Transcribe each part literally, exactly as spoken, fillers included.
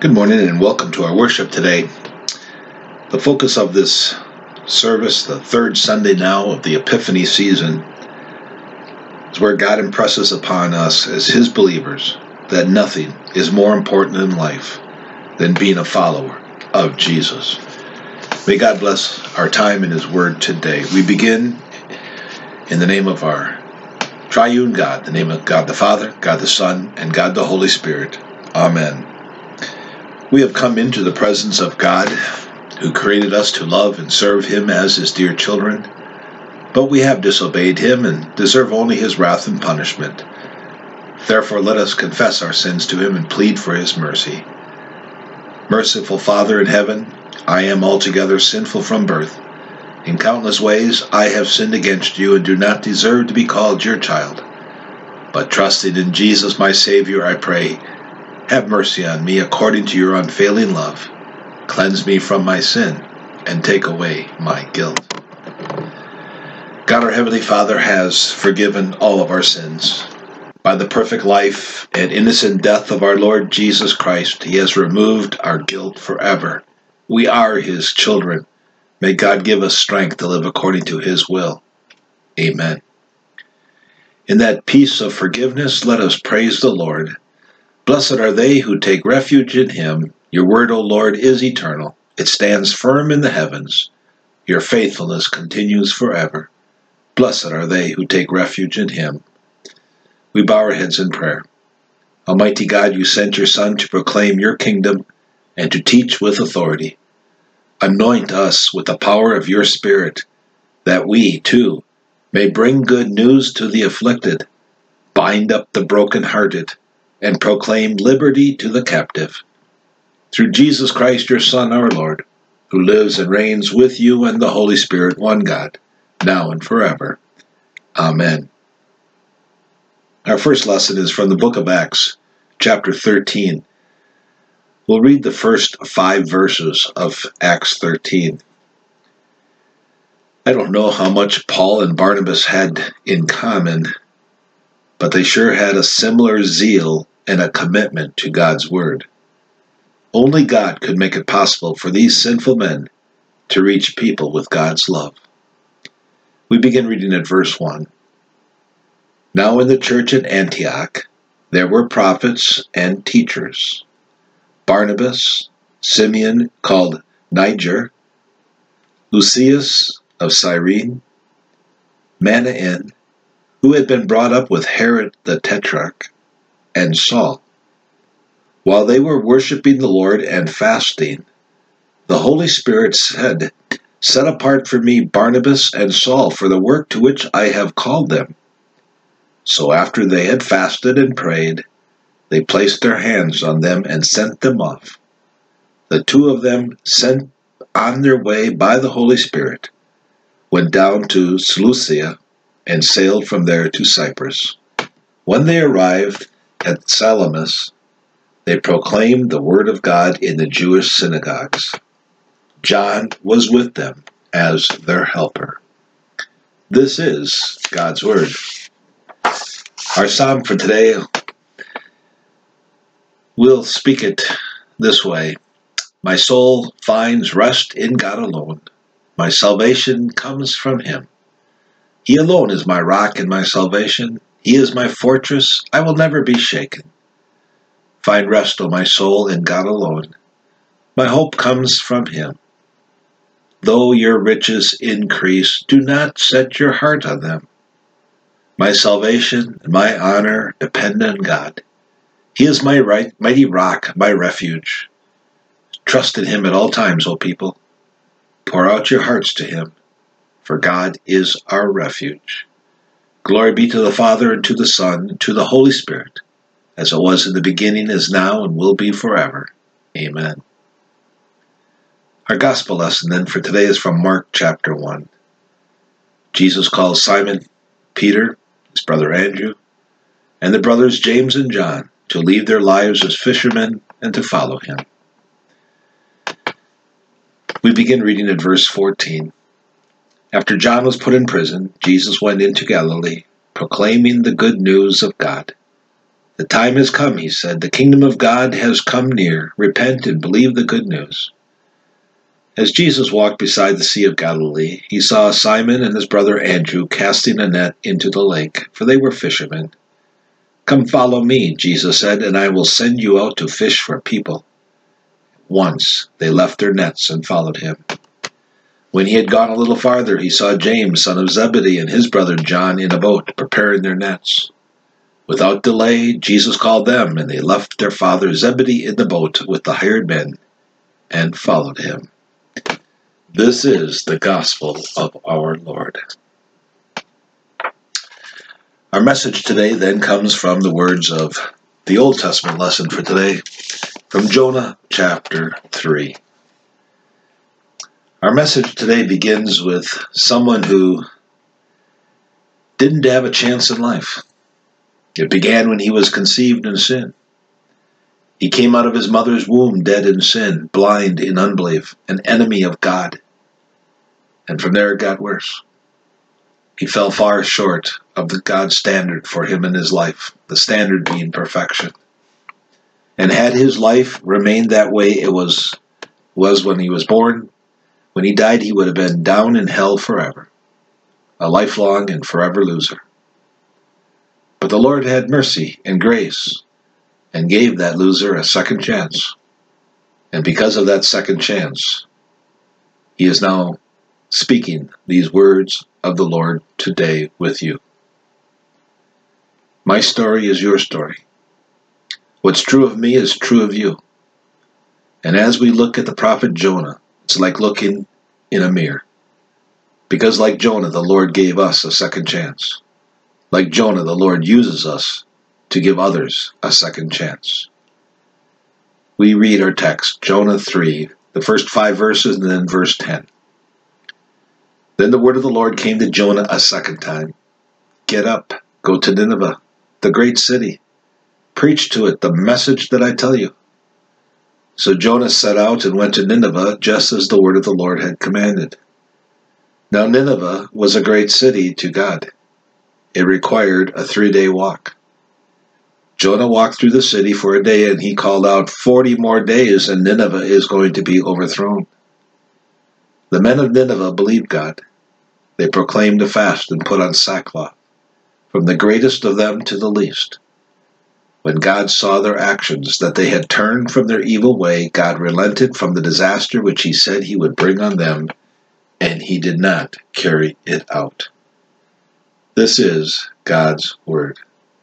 Good morning and welcome to our worship today. The focus of this service, the third Sunday now of the Epiphany season, is where God impresses upon us as His believers that nothing is more important in life than being a follower of Jesus. May God bless our time in His Word today. We begin in the name of our triune God, the name of God the Father, God the Son, and God the Holy Spirit. Amen. We have come into the presence of God, who created us to love and serve Him as His dear children, but we have disobeyed Him and deserve only His wrath and punishment. Therefore, let us confess our sins to Him and plead for His mercy. Merciful Father in heaven, I am altogether sinful from birth. In countless ways I have sinned against You and do not deserve to be called Your child. But trusting in Jesus my Savior, I pray, have mercy on me according to Your unfailing love. Cleanse me from my sin and take away my guilt. God our Heavenly Father has forgiven all of our sins. By the perfect life and innocent death of our Lord Jesus Christ, He has removed our guilt forever. We are His children. May God give us strength to live according to His will. Amen. In that peace of forgiveness, let us praise the Lord. Blessed are they who take refuge in Him. Your word, O Lord, is eternal. It stands firm in the heavens. Your faithfulness continues forever. Blessed are they who take refuge in Him. We bow our heads in prayer. Almighty God, You sent Your Son to proclaim Your kingdom and to teach with authority. Anoint us with the power of Your Spirit, that we, too, may bring good news to the afflicted, bind up the brokenhearted, and proclaim liberty to the captive. Through Jesus Christ, Your Son, our Lord, who lives and reigns with You and the Holy Spirit, one God, now and forever. Amen. Our first lesson is from the book of Acts, chapter thirteen. We'll read the first five verses of Acts thirteen. I don't know how much Paul and Barnabas had in common, but they sure had a similar zeal and a commitment to God's word. Only God could make it possible for these sinful men to reach people with God's love. We begin reading at verse one. Now in the church at Antioch there were prophets and teachers: Barnabas, Simeon called Niger, Lucius of Cyrene, Manaen, who had been brought up with Herod the Tetrarch, and Saul. While they were worshiping the Lord and fasting, the Holy Spirit said, Set apart for me Barnabas and Saul for the work to which I have called them. So after they had fasted and prayed, they placed their hands on them and sent them off. The two of them, sent on their way by the Holy Spirit, went down to Seleucia and sailed from there to Cyprus. When they arrived at Salamis, they proclaimed the word of God in the Jewish synagogues. John was with them as their helper. This is God's word. Our psalm for today, we'll speak it this way. My soul finds rest in God alone. My salvation comes from Him. He alone is my rock and my salvation. He is my fortress. I will never be shaken. Find rest, O my soul, in God alone. My hope comes from Him. Though your riches increase, do not set your heart on them. My salvation and my honor depend on God. He is my right, mighty rock, my refuge. Trust in Him at all times, O people. Pour out your hearts to Him, for God is our refuge. Glory be to the Father, and to the Son, and to the Holy Spirit, as it was in the beginning, is now, and will be forever. Amen. Our gospel lesson then for today is from Mark chapter one. Jesus calls Simon Peter, his brother Andrew, and the brothers James and John to leave their lives as fishermen and to follow Him. We begin reading at verse fourteen. After John was put in prison, Jesus went into Galilee, proclaiming the good news of God. The time has come, he said. The kingdom of God has come near. Repent and believe the good news. As Jesus walked beside the Sea of Galilee, he saw Simon and his brother Andrew casting a net into the lake, for they were fishermen. Come follow me, Jesus said, and I will send you out to fish for people. Once they left their nets and followed him. When he had gone a little farther, he saw James, son of Zebedee, and his brother John in a boat, preparing their nets. Without delay, Jesus called them, and they left their father Zebedee in the boat with the hired men and followed him. This is the gospel of our Lord. Our message today then comes from the words of the Old Testament lesson for today, from Jonah chapter three. Our message today begins with someone who didn't have a chance in life. It began when he was conceived in sin. He came out of his mother's womb dead in sin, blind in unbelief, an enemy of God. And from there it got worse. He fell far short of the God's standard for him in his life, the standard being perfection. And had his life remained that way it was, was when he was born, when he died he would have been down in hell forever, a lifelong and forever loser. But the Lord had mercy and grace and gave that loser a second chance. And because of that second chance, he is now speaking these words of the Lord today with you. My story is your story. What's true of me is true of you. And as we look at the prophet Jonah, it's like looking in a mirror. Because like Jonah, the Lord gave us a second chance. Like Jonah, the Lord uses us to give others a second chance. We read our text, Jonah three, the first five verses and then verse ten. Then the word of the Lord came to Jonah a second time. Get up, go to Nineveh, the great city. Preach to it the message that I tell you. So Jonah set out and went to Nineveh, just as the word of the Lord had commanded. Now Nineveh was a great city to God. It required a three-day walk. Jonah walked through the city for a day, and he called out, Forty more days, and Nineveh is going to be overthrown. The men of Nineveh believed God. They proclaimed a fast and put on sackcloth, from the greatest of them to the least. When God saw their actions, that they had turned from their evil way, God relented from the disaster which he said he would bring on them, and he did not carry it out. This is God's word.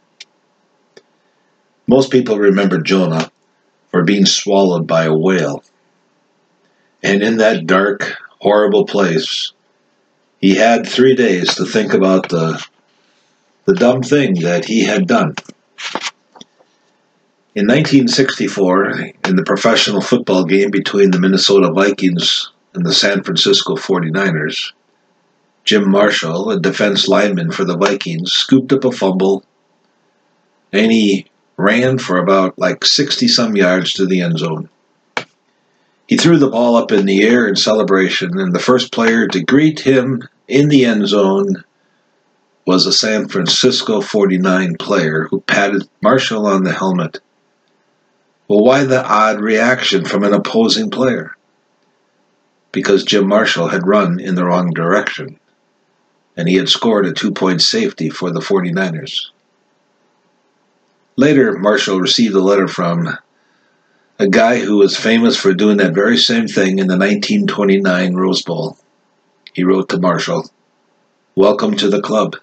Most people remember Jonah for being swallowed by a whale. And in that dark, horrible place, he had three days to think about the, the dumb thing that he had done. In nineteen sixty-four, in the professional football game between the Minnesota Vikings and the San Francisco forty-niners, Jim Marshall, a defense lineman for the Vikings, scooped up a fumble, and he ran for about like sixty-some yards to the end zone. He threw the ball up in the air in celebration, and the first player to greet him in the end zone was a San Francisco forty-nine player who patted Marshall on the helmet. Well, why the odd reaction from an opposing player? Because Jim Marshall had run in the wrong direction, and he had scored a two-point safety for the forty-niners. Later, Marshall received a letter from a guy who was famous for doing that very same thing in the nineteen twenty-nine Rose Bowl. He wrote to Marshall, "Welcome to the club."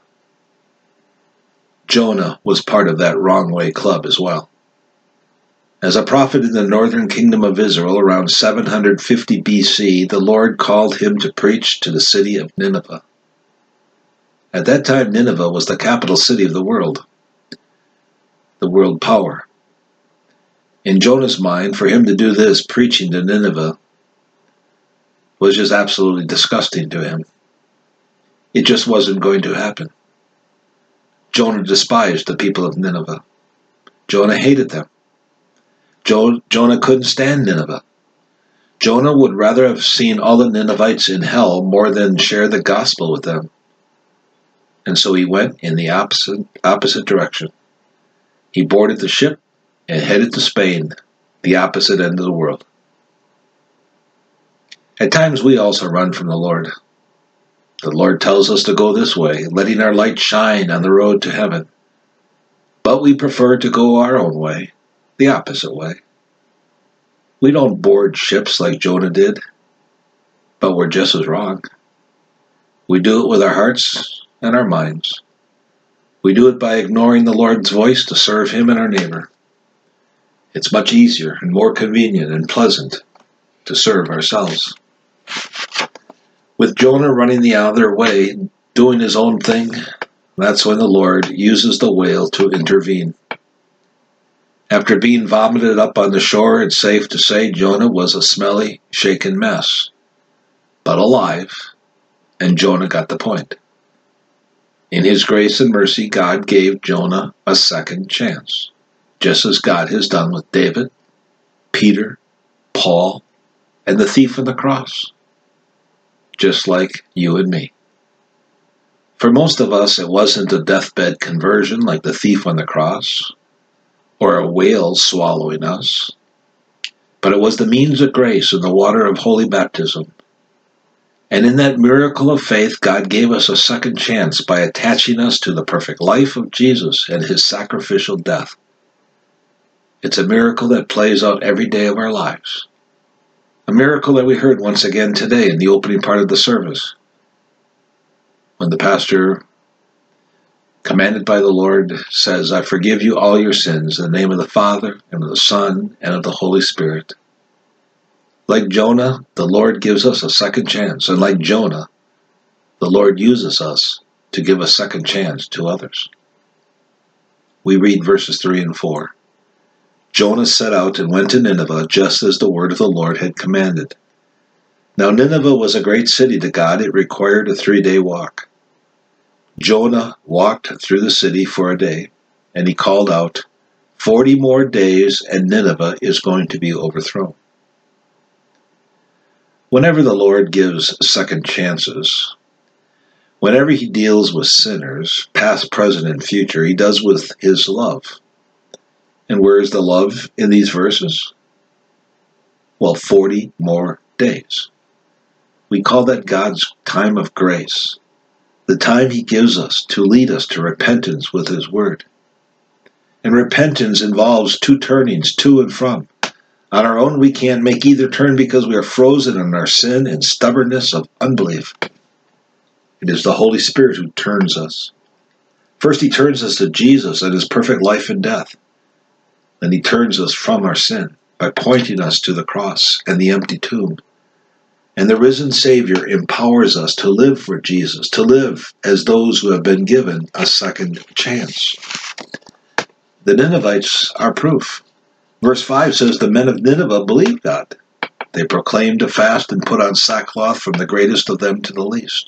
Jonah was part of that wrong way club as well. As a prophet in the northern kingdom of Israel around seven hundred fifty B C, the Lord called him to preach to the city of Nineveh. At that time, Nineveh was the capital city of the world, the world power. In Jonah's mind, for him to do this, preaching to Nineveh, was just absolutely disgusting to him. It just wasn't going to happen. Jonah despised the people of Nineveh. Jonah hated them. Jo- Jonah couldn't stand Nineveh. Jonah would rather have seen all the Ninevites in hell more than share the gospel with them. And so he went in the opposite, opposite direction. He boarded the ship and headed to Spain, the opposite end of the world. At times we also run from the Lord. The Lord tells us to go this way, letting our light shine on the road to heaven. But we prefer to go our own way, the opposite way. We don't board ships like Jonah did, but we're just as wrong. We do it with our hearts and our minds. We do it by ignoring the Lord's voice to serve Him and our neighbor. It's much easier and more convenient and pleasant to serve ourselves. With Jonah running the other way, doing his own thing, that's when the Lord uses the whale to intervene. After being vomited up on the shore, it's safe to say Jonah was a smelly, shaken mess, but alive, and Jonah got the point. In His grace and mercy, God gave Jonah a second chance, just as God has done with David, Peter, Paul, and the thief on the cross, just like you and me. For most of us, it wasn't a deathbed conversion like the thief on the cross, or a whale swallowing us, but it was the means of grace in the water of holy baptism. And in that miracle of faith, God gave us a second chance by attaching us to the perfect life of Jesus and His sacrificial death. It's a miracle that plays out every day of our lives. A miracle that we heard once again today in the opening part of the service, when the pastor, commanded by the Lord, says, "I forgive you all your sins in the name of the Father, and of the Son, and of the Holy Spirit." Like Jonah, the Lord gives us a second chance, and like Jonah, the Lord uses us to give a second chance to others. We read verses three and four. Jonah set out and went to Nineveh, just as the word of the Lord had commanded. Now Nineveh was a great city to God. It required a three-day walk. Jonah walked through the city for a day, and he called out, Forty more days and Nineveh is going to be overthrown. Whenever the Lord gives second chances, whenever He deals with sinners, past, present, and future, He does with His love. And where is the love in these verses? Well, forty more days. We call that God's time of grace, the time He gives us to lead us to repentance with His word. And repentance involves two turnings, to and from. On our own, we can't make either turn because we are frozen in our sin and stubbornness of unbelief. It is the Holy Spirit who turns us. First, He turns us to Jesus and His perfect life and death. Then He turns us from our sin by pointing us to the cross and the empty tomb. And the risen Savior empowers us to live for Jesus, to live as those who have been given a second chance. The Ninevites are proof. Verse five says, the men of Nineveh believed God. They proclaimed a fast and put on sackcloth from the greatest of them to the least.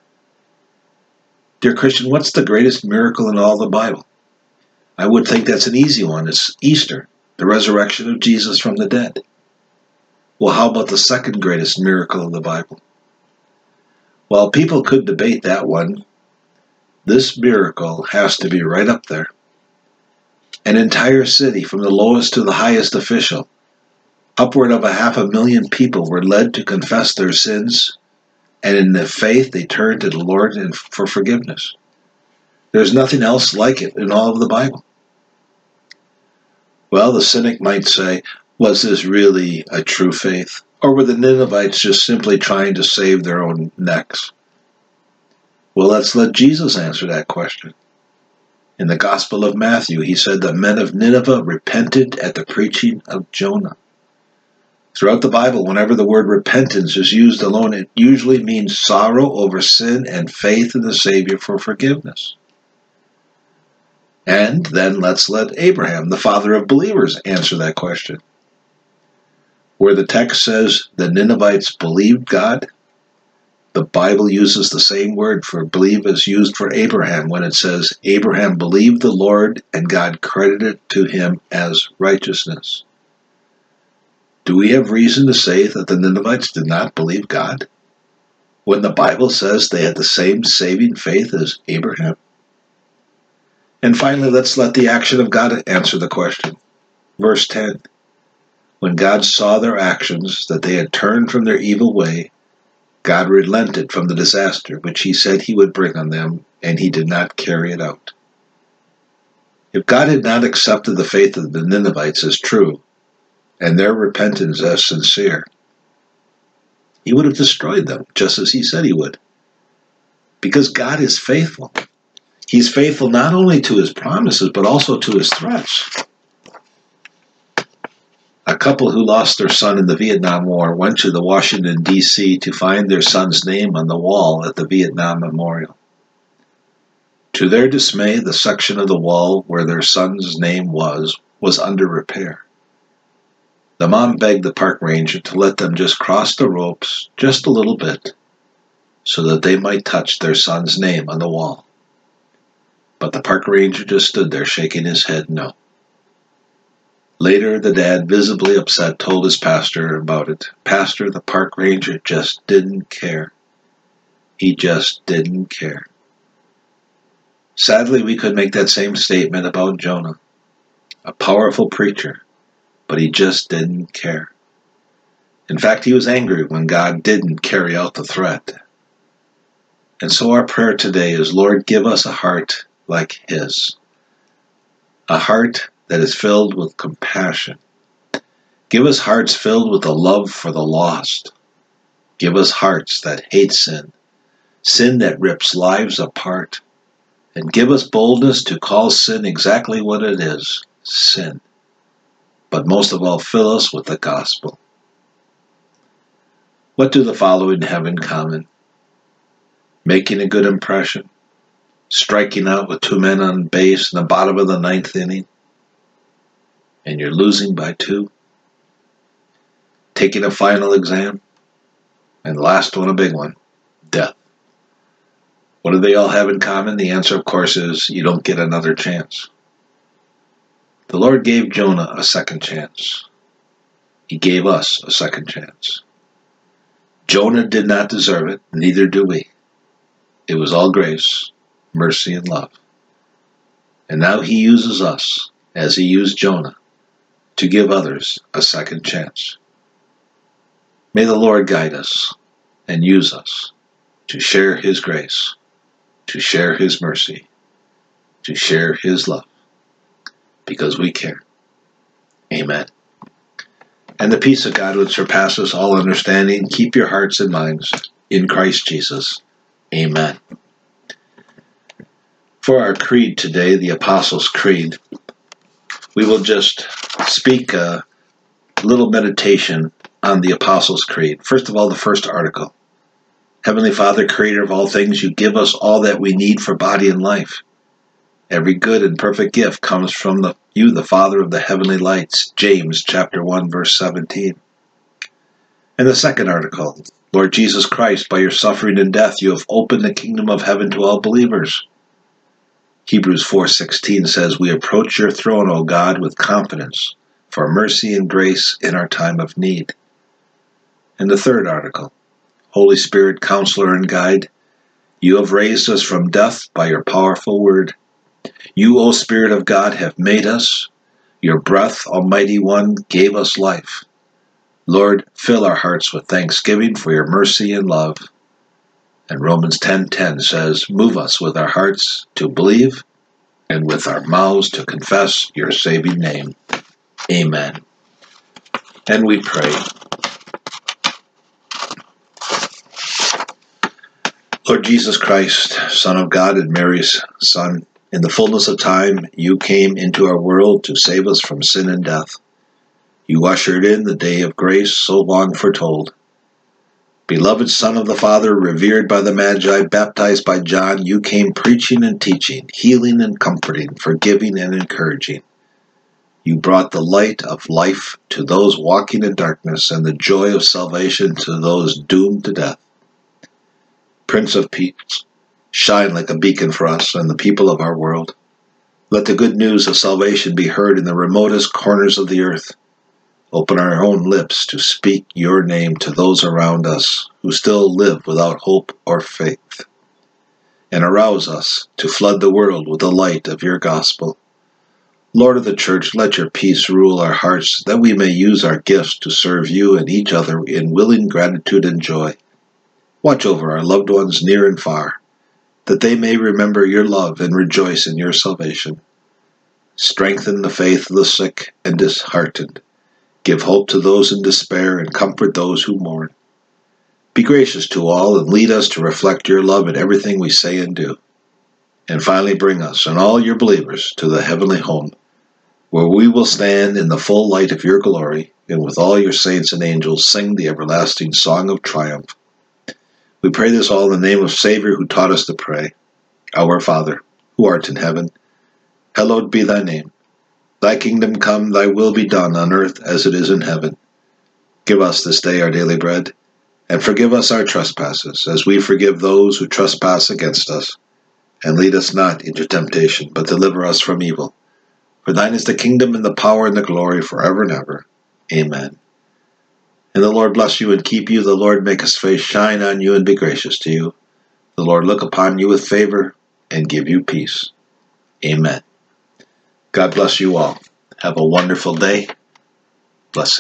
Dear Christian, what's the greatest miracle in all the Bible? I would think that's an easy one. It's Easter, the resurrection of Jesus from the dead. Well, how about the second greatest miracle of the Bible? Well, people could debate that one. This miracle has to be right up there. An entire city, from the lowest to the highest official, upward of a half a million people were led to confess their sins, and in their faith they turned to the Lord for forgiveness. There's nothing else like it in all of the Bible. Well, the cynic might say, was this really a true faith? Or were the Ninevites just simply trying to save their own necks? Well, let's let Jesus answer that question. In the Gospel of Matthew, He said the men of Nineveh repented at the preaching of Jonah. Throughout the Bible, whenever the word repentance is used alone, it usually means sorrow over sin and faith in the Savior for forgiveness. And then let's let Abraham, the father of believers, answer that question. Where the text says the Ninevites believed God, the Bible uses the same word for believe as used for Abraham when it says, Abraham believed the Lord and God credited it to him as righteousness. Do we have reason to say that the Ninevites did not believe God when the Bible says they had the same saving faith as Abraham? And finally, let's let the action of God answer the question. Verse ten. When God saw their actions, that they had turned from their evil way, God relented from the disaster which he said he would bring on them, and he did not carry it out. If God had not accepted the faith of the Ninevites as true, and their repentance as sincere, he would have destroyed them, just as he said he would. Because God is faithful. He's faithful not only to his promises, but also to his threats. A couple who lost their son in the Vietnam War went to the Washington, D C to find their son's name on the wall at the Vietnam Memorial. To their dismay, the section of the wall where their son's name was, was under repair. The mom begged the park ranger to let them just cross the ropes just a little bit so that they might touch their son's name on the wall. But the park ranger just stood there shaking his head no. Later, the dad, visibly upset, told his pastor about it. Pastor, the park ranger just didn't care. He just didn't care. Sadly, we could make that same statement about Jonah, a powerful preacher, but he just didn't care. In fact, he was angry when God didn't carry out the threat. And so our prayer today is, Lord, give us a heart like his, a heart that is filled with compassion. Give us hearts filled with a love for the lost. Give us hearts that hate sin, sin that rips lives apart. And give us boldness to call sin exactly what it is, sin. But most of all, fill us with the gospel. What do the following have in common? Making a good impression, striking out with two men on base in the bottom of the ninth inning, and you're losing by two. Taking a final exam, and the last one, a big one, death. What do they all have in common? The answer, of course, is you don't get another chance. The Lord gave Jonah a second chance. He gave us a second chance. Jonah did not deserve it, neither do we. It was all grace, mercy, and love. And now he uses us, as he used Jonah, to give others a second chance. May the Lord guide us and use us to share his grace, to share his mercy, to share his love, because we care. Amen. And the peace of God which surpasses all understanding, keep your hearts and minds in Christ Jesus. Amen. For our creed today, the Apostles' Creed, we will just speak a little meditation on the Apostles' Creed. First of all, the first article. Heavenly Father, creator of all things, you give us all that we need for body and life. Every good and perfect gift comes from the, you, the Father of the heavenly lights. James chapter one, verse seventeen. And the second article. Lord Jesus Christ, by your suffering and death, you have opened the kingdom of heaven to all believers. Hebrews four sixteen says, we approach your throne, O God, with confidence, for mercy and grace in our time of need. And the third article. Holy Spirit, counselor and guide, you have raised us from death by your powerful word. You, O Spirit of God, have made us. Your breath, Almighty One, gave us life. Lord, fill our hearts with thanksgiving for your mercy and love. And Romans ten ten says, move us with our hearts to believe and with our mouths to confess your saving name. Amen. And we pray. Lord Jesus Christ, Son of God and Mary's Son, in the fullness of time, you came into our world to save us from sin and death. You ushered in the day of grace so long foretold. Beloved Son of the Father, revered by the Magi, baptized by John, you came preaching and teaching, healing and comforting, forgiving and encouraging. You brought the light of life to those walking in darkness and the joy of salvation to those doomed to death. Prince of Peace, shine like a beacon for us and the people of our world. Let the good news of salvation be heard in the remotest corners of the earth. Open our own lips to speak your name to those around us who still live without hope or faith. and arouse us to flood the world with the light of your gospel. Lord of the church, let your peace rule our hearts, that we may use our gifts to serve you and each other in willing gratitude and joy. Watch over our loved ones near and far, that they may remember your love and rejoice in your salvation. Strengthen the faith of the sick and disheartened. Give hope to those in despair and comfort those who mourn. Be gracious to all and lead us to reflect your love in everything we say and do. And finally bring us and all your believers to the heavenly home, where we will stand in the full light of your glory, and with all your saints and angels sing the everlasting song of triumph. We pray this all in the name of Savior, who taught us to pray. Our Father, who art in heaven, hallowed be thy name. Thy kingdom come, thy will be done on earth as it is in heaven. Give us this day our daily bread, and forgive us our trespasses, as we forgive those who trespass against us. And lead us not into temptation, but deliver us from evil. For thine is the kingdom and the power and the glory forever and ever. Amen. And the Lord bless you and keep you. The Lord make his face shine on you and be gracious to you. The Lord look upon you with favor and give you peace. Amen. God bless you all. Have a wonderful day. Blessings.